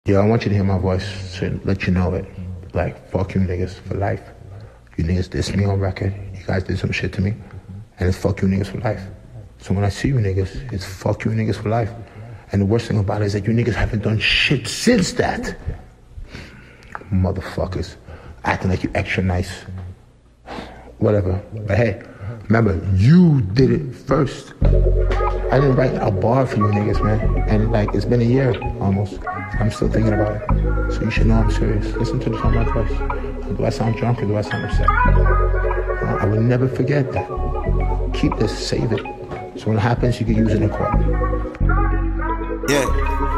Yo, I want you to hear my voice to let you know it. Like, fuck you niggas for life. You niggas dissed me on record. You guys did some shit to me. And it's fuck you niggas for life. So when I see you niggas, it's fuck you niggas for life. And the worst thing about it is that you niggas haven't done shit since that. Motherfuckers. Acting like you extra nice. Whatever. But hey, remember, you did it first. I didn't write a bar for you niggas, man. And like, it's been a year almost. I'm still thinking about it. So you should know I'm serious. Listen to the song of my voice. Do I sound drunk or do I sound upset? I will never forget that. Keep this, save it. So when it happens, you can use it in court. Yeah.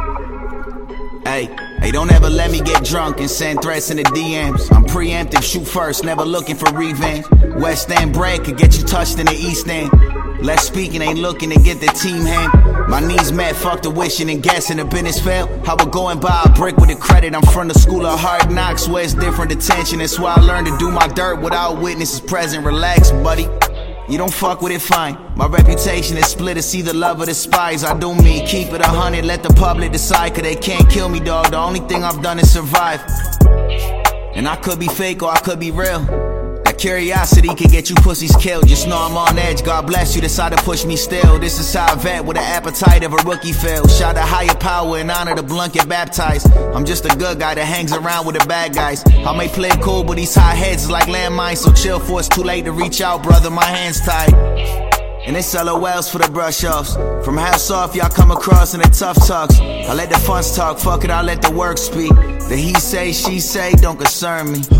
Hey, don't ever let me get drunk and send threats in the DMs. I'm preemptive, shoot first, never looking for revenge. West End bread could get you touched in the East End. Less speaking, ain't looking to get the team hand. My knees met, fuck the wishing and guessing the business fail. I would go and buy a brick with a credit. I'm from the school of hard knocks where it's different attention. That's why I learned to do my dirt without witnesses present. Relax, buddy. You don't fuck with it, fine. My reputation is split, it's either love or despise. I do me, keep it 100, let the public decide. Cause they can't kill me, dog, the only thing I've done is survive. And I could be fake or I could be real. That curiosity can get you pussies killed. Just know I'm on edge, God bless you, decide to push me still. This is how I vet with the appetite of a rookie fail. Shout a higher power and honor the blunt get baptized. I'm just a good guy that hangs around with the bad guys. I may play cool, but these high heads is like landmines. So chill for it's too late to reach out, brother, my hands tied. And it's LOLs for the brush offs. From house off, y'all come across in the tough talks. I let the funds talk, fuck it, I let the work speak. The he say, she say, don't concern me.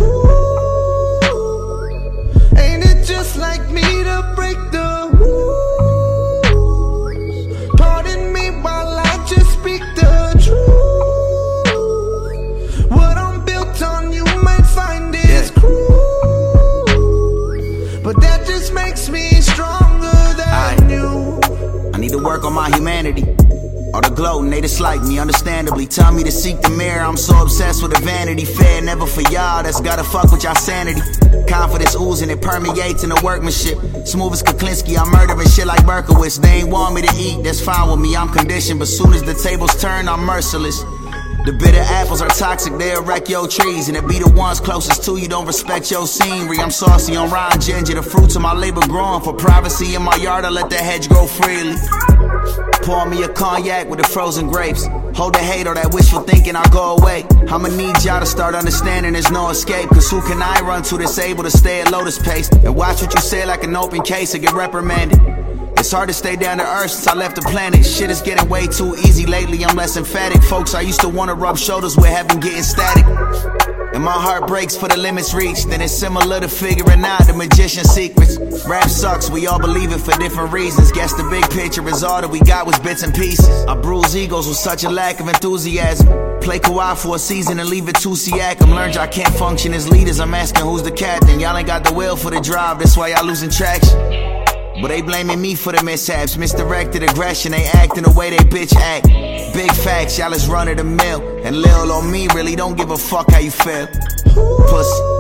Ain't it just like me to break the rules? Pardon me while I just speak the truth. What I'm built on you might find is cruel, but that just makes me stronger than you. I need to work on my humanity. All the gloating, they dislike me, understandably. Tell me to seek the mirror, I'm so obsessed with the vanity fair. Never for y'all, that's gotta fuck with y'all sanity. Confidence oozing, it permeates in the workmanship. Smooth as Kuklinski, I'm murdering shit like Berkowitz. They ain't want me to eat, that's fine with me, I'm conditioned. But soon as the tables turn, I'm merciless. The bitter apples are toxic, they'll wreck your trees. And it be the ones closest to you don't respect your scenery. I'm saucy on rhyme ginger, the fruits of my labor growing. For privacy in my yard, I let the hedge grow freely. Pour me a cognac with the frozen grapes. Hold the hate or that wishful thinking, I'll go away. I'ma need y'all to start understanding there's no escape. Cause who can I run to that's able to stay at lotus pace? And watch what you say like an open case or get reprimanded. It's hard to stay down to earth since I left the planet. Shit is getting way too easy lately, I'm less emphatic. Folks, I used to wanna rub shoulders with heaven getting static. And my heart breaks for the limits reached. Then it's similar to figuring out the magician's secrets. Rap sucks, we all believe it for different reasons. Guess the big picture is all that we got was bits and pieces. I bruise egos with such a lack of enthusiasm. Play Kawhi for a season and leave it to Siakam. Learned y'all can't function as leaders, I'm asking who's the captain. Y'all ain't got the will for the drive, that's why y'all losing traction. But they blaming me for the mishaps. Misdirected aggression, they acting the way they bitch act. Big facts, y'all is run of the mill. And Lil on me really don't give a fuck how you feel. Pussy.